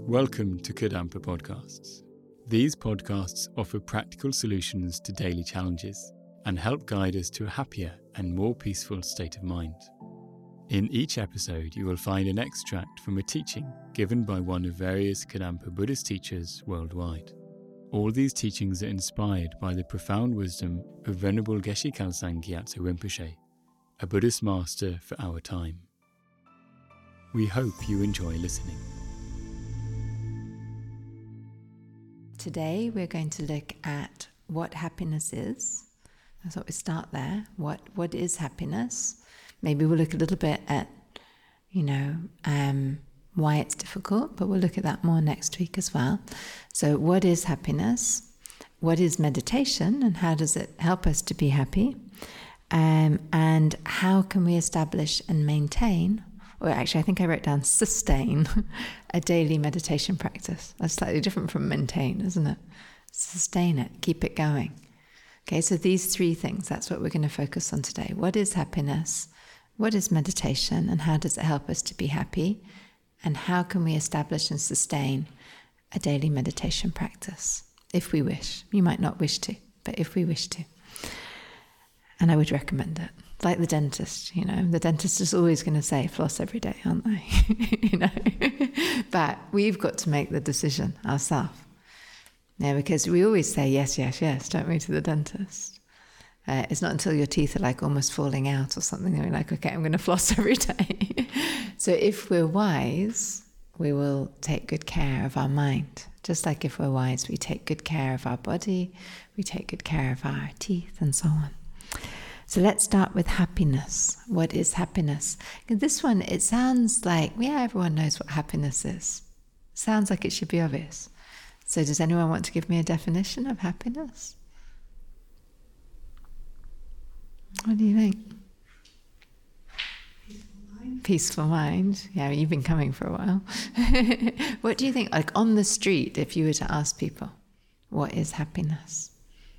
Welcome to Kadampa Podcasts. These podcasts offer practical solutions to daily challenges and help guide us to a happier and more peaceful state of mind. In each episode, you will find an extract from a teaching given by one of various Kadampa Buddhist teachers worldwide. All these teachings are inspired by the profound wisdom of Venerable Geshe Khalsang Gyatso Rinpoche, a Buddhist master for our time. We hope you enjoy listening. Today we're going to look at what happiness is. I thought we'd start there. What is happiness? Maybe we'll look a little bit at, why it's difficult, but we'll look at that more next week as well. So what is happiness? What is meditation and how does it help us to be happy? And how can we establish and maintain, or actually I think I wrote down sustain, a daily meditation practice. That's slightly different from maintain, isn't it? Sustain it, keep it going. Okay, so these three things, that's what we're going to focus on today. What is happiness? What is meditation? And how does it help us to be happy? And how can we establish and sustain a daily meditation practice? If we wish. You might not wish to, but if we wish to. And I would recommend it. Like the dentist, the dentist is always going to say floss every day, aren't they? But we've got to make the decision ourselves. Yeah, because we always say yes, yes, yes, don't we, to the dentist. It's not until your teeth are like almost falling out or something that we're like, okay, I'm going to floss every day. So if we're wise, we will take good care of our mind. Just like if we're wise, we take good care of our body, we take good care of our teeth and so on. So let's start with happiness. What is happiness? This one, it sounds like, everyone knows what happiness is. Sounds like it should be obvious. So does anyone want to give me a definition of happiness? What do you think? Peaceful mind. Yeah, you've been coming for a while. What do you think, like on the street, if you were to ask people, what is happiness?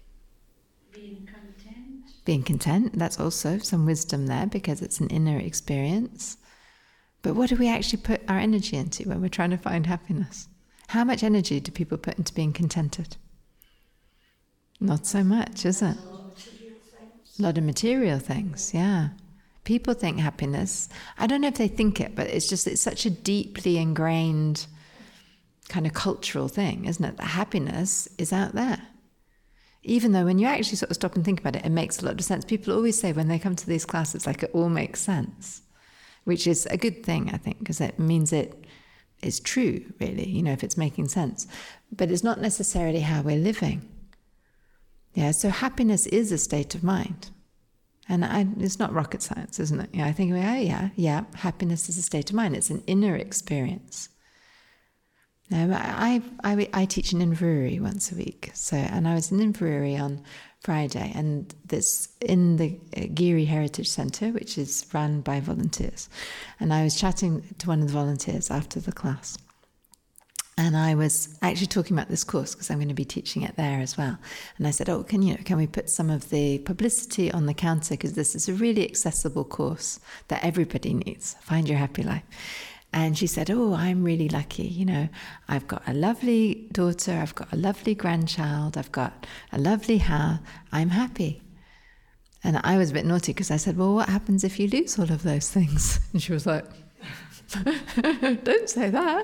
Being content, that's also some wisdom there because it's an inner experience. But what do we actually put our energy into when we're trying to find happiness? How much energy do people put into being contented? Not so much, is it? A lot of material things, yeah. People think happiness, I don't know if they think it, but it's such a deeply ingrained kind of cultural thing, isn't it? That happiness is out there. Even though when you actually sort of stop and think about it, it makes a lot of sense. People always say when they come to these classes, like it all makes sense, which is a good thing, I think, because it means it is true, really, if it's making sense. But it's not necessarily how we're living. Yeah, so happiness is a state of mind. And it's not rocket science, isn't it? I think, happiness is a state of mind. It's an inner experience. Now, I teach in Inverurie once a week. And I was in Inverurie on Friday, and this in the Giri Heritage Centre, which is run by volunteers. And I was chatting to one of the volunteers after the class. And I was actually talking about this course because I'm going to be teaching it there as well. And I said, can we put some of the publicity on the counter, because this is a really accessible course that everybody needs. Find Your Happy Life. And she said, I'm really lucky. I've got a lovely daughter, I've got a lovely grandchild, I've got a lovely house, I'm happy. And I was a bit naughty because I said, well, what happens if you lose all of those things? And she was like, don't say that.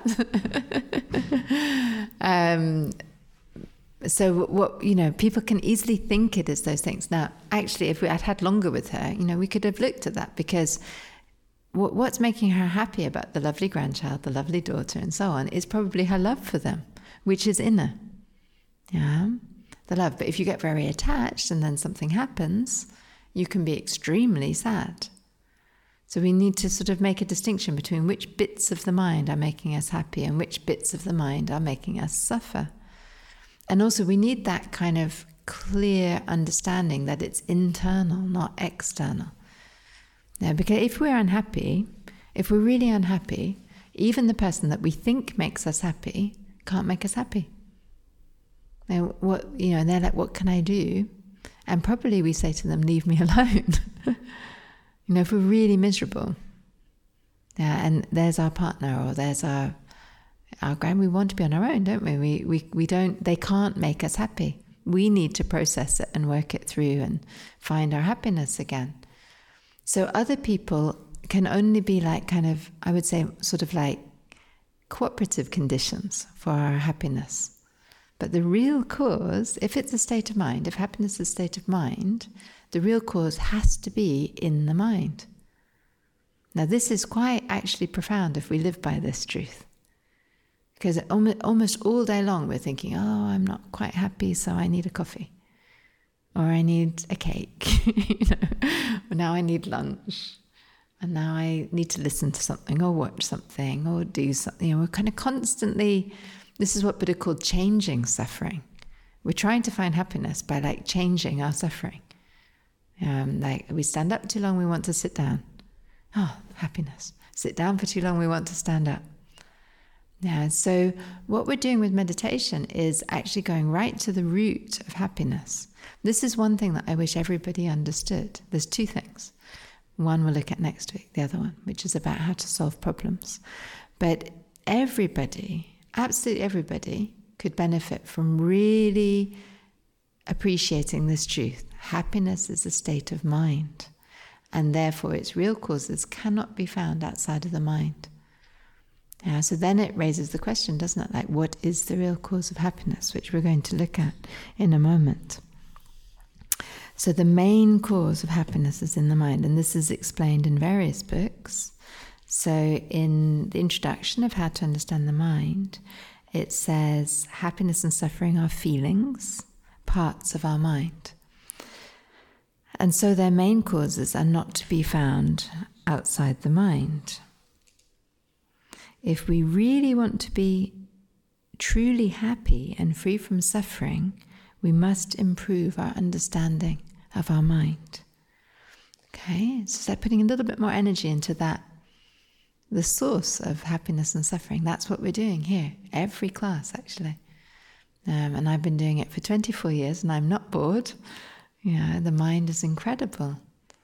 So what, people can easily think it is those things. Now, actually, if we had longer with her, we could have looked at that, because what's making her happy about the lovely grandchild, the lovely daughter, and so on, is probably her love for them, which is inner. Yeah, the love. But if you get very attached and then something happens, you can be extremely sad. So we need to sort of make a distinction between which bits of the mind are making us happy and which bits of the mind are making us suffer. And also we need that kind of clear understanding that it's internal, not external. Now, because if we're unhappy, if we're really unhappy, even the person that we think makes us happy can't make us happy. Now, and they're like, what can I do? And probably we say to them, leave me alone. If we're really miserable, yeah, and there's our partner or there's our We want to be on our own, don't we? They can't make us happy. We need to process it and work it through and find our happiness again. So other people can only be like I would say, sort of like cooperative conditions for our happiness. But the real cause, if it's a state of mind, if happiness is a state of mind, the real cause has to be in the mind. Now, this is quite actually profound if we live by this truth. Because almost all day long we're thinking, oh, I'm not quite happy, so I need a coffee. Or I need a cake. Or now I need lunch. And now I need to listen to something or watch something or do something. We're kind of constantly, this is what Buddha called changing suffering. We're trying to find happiness by like changing our suffering. Like we stand up too long, we want to sit down. Oh, happiness. Sit down for too long, we want to stand up. Yeah, so what we're doing with meditation is actually going right to the root of happiness. This is one thing that I wish everybody understood. There's two things. One we'll look at next week, the other one, which is about how to solve problems. But everybody, absolutely everybody, could benefit from really appreciating this truth. Happiness is a state of mind, and therefore its real causes cannot be found outside of the mind. Yeah, so then it raises the question, doesn't it? Like, what is the real cause of happiness, which we're going to look at in a moment. So the main cause of happiness is in the mind, and this is explained in various books. So in the introduction of How to Understand the Mind, it says happiness and suffering are feelings, parts of our mind. And so their main causes are not to be found outside the mind. If we really want to be truly happy and free from suffering, we must improve our understanding of our mind. Okay, so start putting a little bit more energy into that, the source of happiness and suffering. That's what we're doing here, every class actually. And I've been doing it for 24 years and I'm not bored. The mind is incredible.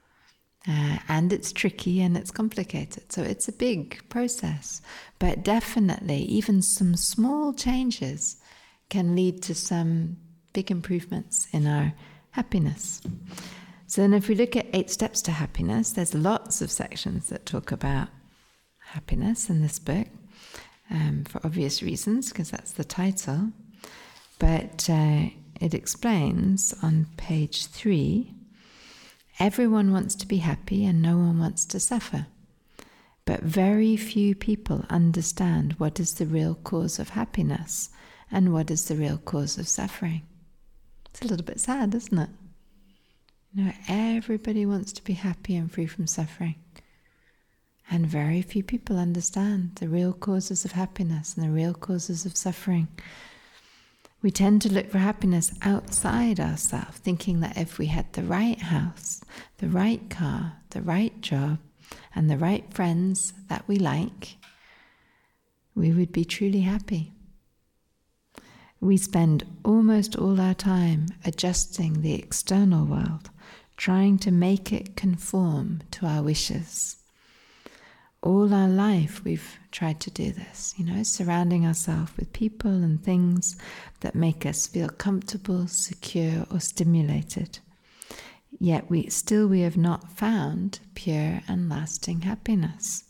And it's tricky and it's complicated. So it's a big process. But definitely, even some small changes can lead to some big improvements in our happiness. So then if we look at 8 steps to happiness, there's lots of sections that talk about happiness in this book, for obvious reasons, because that's the title. But it explains on page 3, everyone wants to be happy and no one wants to suffer. But very few people understand what is the real cause of happiness and what is the real cause of suffering. It's a little bit sad, isn't it? Everybody wants to be happy and free from suffering. And very few people understand the real causes of happiness and the real causes of suffering. We tend to look for happiness outside ourselves, thinking that if we had the right house, the right car, the right job, and the right friends that we like, we would be truly happy. We spend almost all our time adjusting the external world, trying to make it conform to our wishes. All our life we've tried to do this, surrounding ourselves with people and things that make us feel comfortable, secure, or stimulated. Yet we have not found pure and lasting happiness.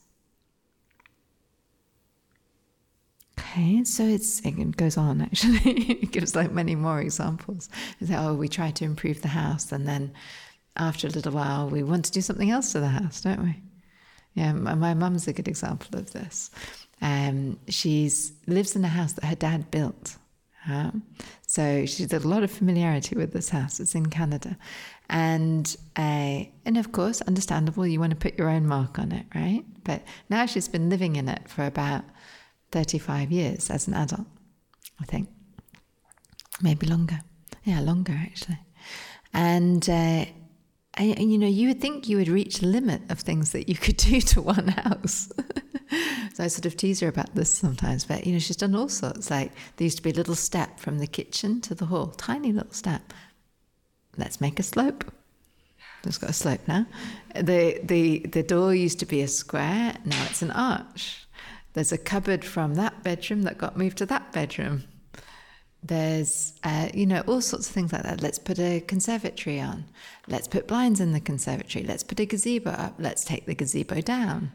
Okay, so it goes on actually. It gives like many more examples. It's like, we try to improve the house, and then after a little while we want to do something else to the house, don't we? Yeah, my mum's a good example of this. She lives in a house that her dad built. So she's got a lot of familiarity with this house. It's in Canada. And of course, understandable, you want to put your own mark on it, right? But now she's been living in it for about 35 years as an adult, I think. Maybe longer. Yeah, longer actually. And you would think you would reach the limit of things that you could do to one house. So I sort of tease her about this sometimes, but she's done all sorts. Like there used to be a little step from the kitchen to the hall, tiny little step. Let's make a slope. It's got a slope now. The door used to be a square, now it's an arch. There's a cupboard from that bedroom that got moved to that bedroom. There's, all sorts of things like that. Let's put a conservatory on. Let's put blinds in the conservatory. Let's put a gazebo up. Let's take the gazebo down.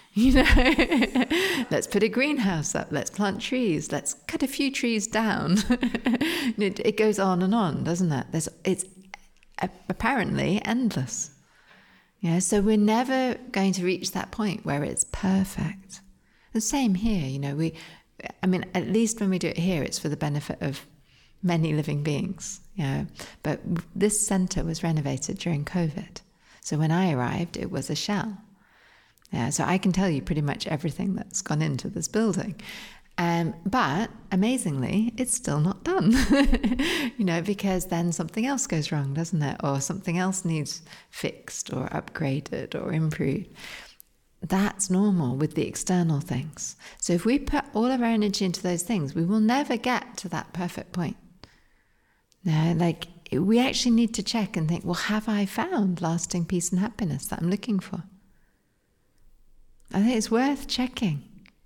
Let's put a greenhouse up. Let's plant trees. Let's cut a few trees down. It goes on, doesn't it? It's apparently endless. So we're never going to reach that point where it's perfect. The same here, at least when we do it here, it's for the benefit of many living beings, But this centre was renovated during COVID. So when I arrived, it was a shell. So I can tell you pretty much everything that's gone into this building. But amazingly, it's still not done, because then something else goes wrong, doesn't it? Or something else needs fixed or upgraded or improved. That's normal with the external things. So if we put all of our energy into those things, we will never get to that perfect point. We actually need to check and think, well, have I found lasting peace and happiness that I'm looking for? I think it's worth checking.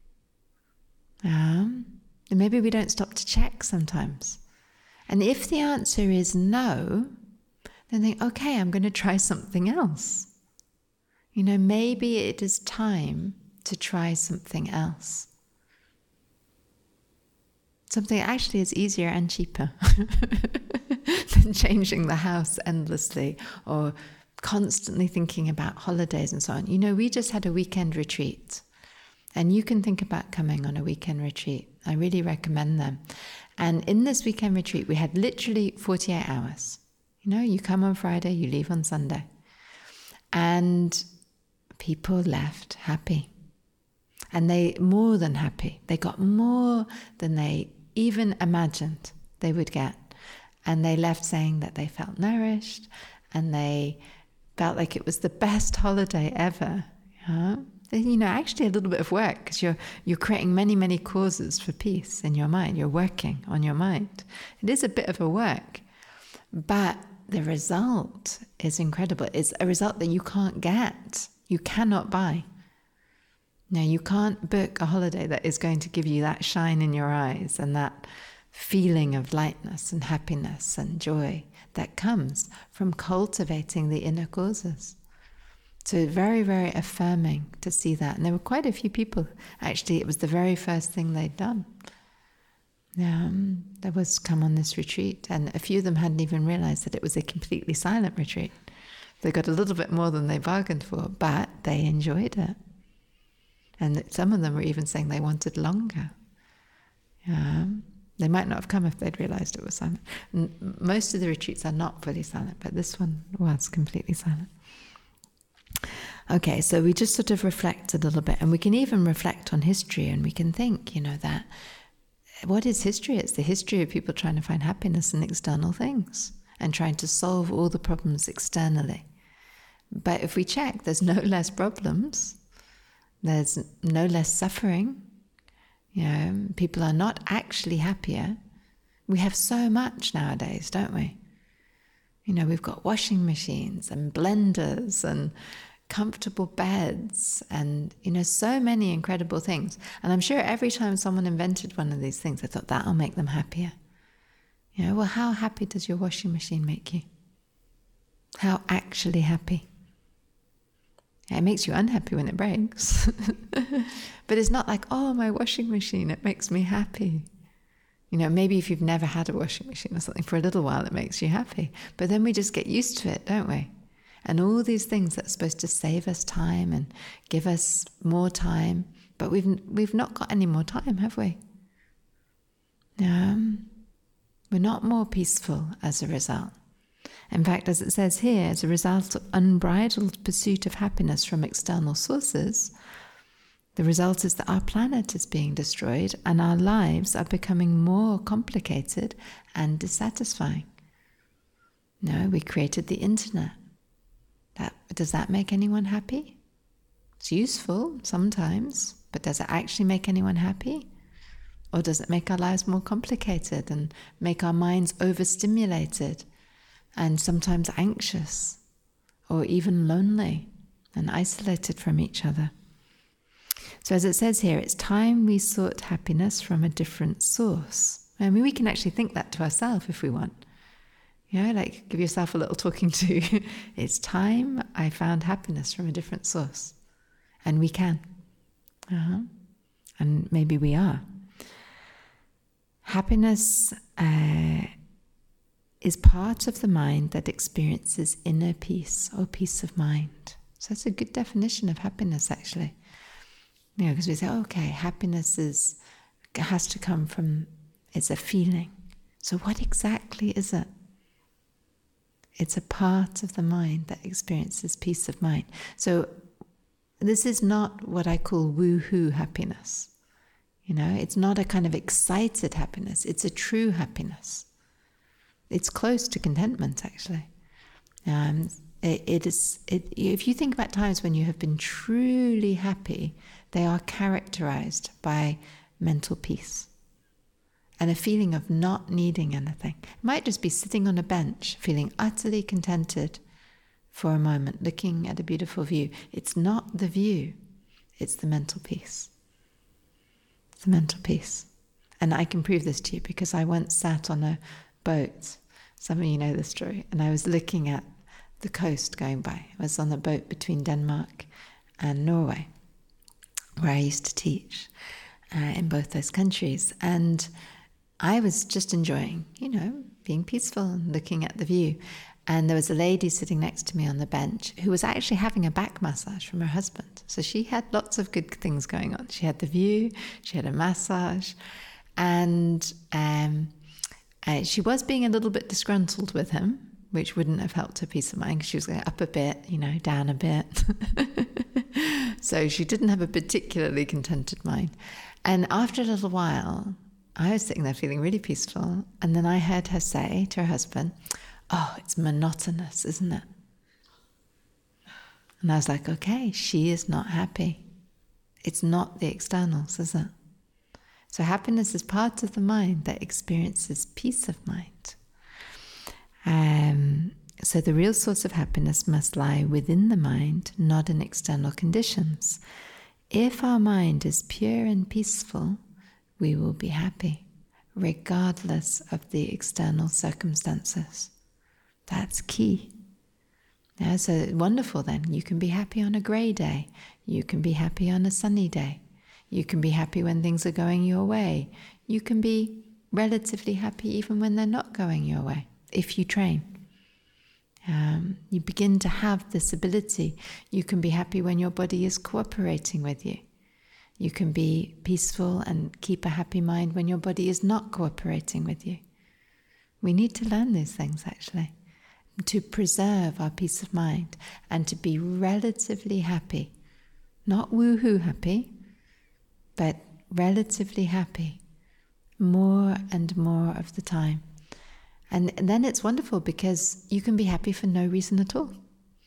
And maybe we don't stop to check sometimes. And if the answer is no, then think, okay, I'm going to try something else. Maybe it is time to try something else. Something that actually is easier and cheaper than changing the house endlessly or constantly thinking about holidays and so on. We just had a weekend retreat, and you can think about coming on a weekend retreat. I really recommend them. And in this weekend retreat, we had literally 48 hours. You come on Friday, you leave on Sunday. And people left happy. And they more than happy. They got more than they even imagined they would get. And they left saying that they felt nourished and they felt like it was the best holiday ever. Actually a little bit of work, because you're creating many, many causes for peace in your mind. You're working on your mind. It is a bit of a work, but the result is incredible. It's a result that you can't get. You cannot buy. Now, you can't book a holiday that is going to give you that shine in your eyes and that feeling of lightness and happiness and joy that comes from cultivating the inner causes. So very, very affirming to see that. And there were quite a few people, actually, it was the very first thing they'd done. That was come on this retreat. And a few of them hadn't even realized that it was a completely silent retreat. They got a little bit more than they bargained for, but they enjoyed it. And some of them were even saying they wanted longer. They might not have come if they'd realized it was silent. And most of the retreats are not fully silent, but this one was completely silent. Okay, so we just sort of reflect a little bit, and we can even reflect on history, and we can think, that what is history? It's the history of people trying to find happiness in external things and trying to solve all the problems externally. But if we check, there's no less problems. There's no less suffering. People are not actually happier. We have so much nowadays, don't we? We've got washing machines and blenders and comfortable beds and, so many incredible things. And I'm sure every time someone invented one of these things, they thought that'll make them happier. Well, how happy does your washing machine make you? How actually happy? It makes you unhappy when it breaks. But it's not like, oh, my washing machine, it makes me happy. Maybe if you've never had a washing machine or something, for a little while it makes you happy. But then we just get used to it, don't we? And all these things that are supposed to save us time and give us more time, but we've not got any more time, have we? We're not more peaceful as a result. In fact, as it says here, as a result of unbridled pursuit of happiness from external sources, the result is that our planet is being destroyed and our lives are becoming more complicated and dissatisfying. We created the internet. Does that make anyone happy? It's useful sometimes, but does it actually make anyone happy? Or does it make our lives more complicated and make our minds overstimulated and sometimes anxious or even lonely and isolated from each other? So as it says here, it's time we sought happiness from a different source. I mean, we can actually think that to ourselves if we want. You know, like give yourself a little talking to. It's time I found happiness from a different source. And we can. And maybe we are. Happiness is part of the mind that experiences inner peace or peace of mind. So that's a good definition of happiness, actually. You know, because we say, okay, happiness has to come from, it's a feeling. So what exactly is it? It's a part of the mind that experiences peace of mind. So this is not what I call woo-hoo happiness. You know, it's not a kind of excited happiness. It's a true happiness. It's close to contentment, actually. If you think about times when you have been truly happy, they are characterized by mental peace and a feeling of not needing anything. It might just be sitting on a bench, feeling utterly contented for a moment, looking at a beautiful view. It's not the view, it's the mental peace. It's the mental peace. And I can prove this to you because I once sat on a boat. Some of you know the story. And I was looking at the coast going by. I was on a boat between Denmark and Norway, where I used to teach in both those countries. And I was just enjoying, you know, being peaceful and looking at the view. And there was a lady sitting next to me on the bench who was actually having a back massage from her husband. So she had lots of good things going on. She had the view, she had a massage, and she was being a little bit disgruntled with him, which wouldn't have helped her peace of mind because she was going up a bit, you know, down a bit. So she didn't have a particularly contented mind. And after a little while, I was sitting there feeling really peaceful. And then I heard her say to her husband, "Oh, it's monotonous, isn't it?" And I was like, okay, she is not happy. It's not the externals, is it? So happiness is part of the mind that experiences peace of mind. So the real source of happiness must lie within the mind, not in external conditions. If our mind is pure and peaceful, we will be happy, regardless of the external circumstances. That's key. Yeah, so wonderful then. You can be happy on a grey day. You can be happy on a sunny day. You can be happy when things are going your way. You can be relatively happy even when they're not going your way, if you train. You begin to have this ability. You can be happy when your body is cooperating with you. You can be peaceful and keep a happy mind when your body is not cooperating with you. We need to learn these things, actually, to preserve our peace of mind and to be relatively happy. Not woohoo happy, but relatively happy more and more of the time. And then it's wonderful because you can be happy for no reason at all.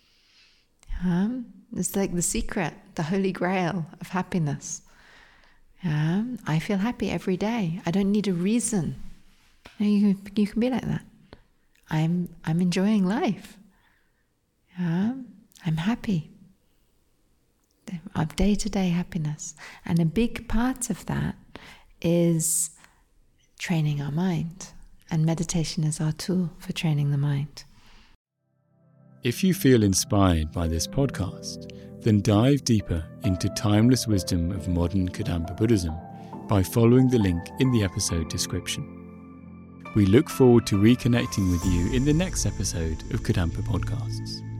It's like the secret, the holy grail of happiness. I feel happy every day. I don't need a reason. You can be like that. I'm enjoying life. I'm happy. Of day-to-day happiness. And a big part of that is training our mind. And meditation is our tool for training the mind. If you feel inspired by this podcast, then dive deeper into timeless wisdom of modern Kadampa Buddhism by following the link in the episode description. We look forward to reconnecting with you in the next episode of Kadampa Podcasts.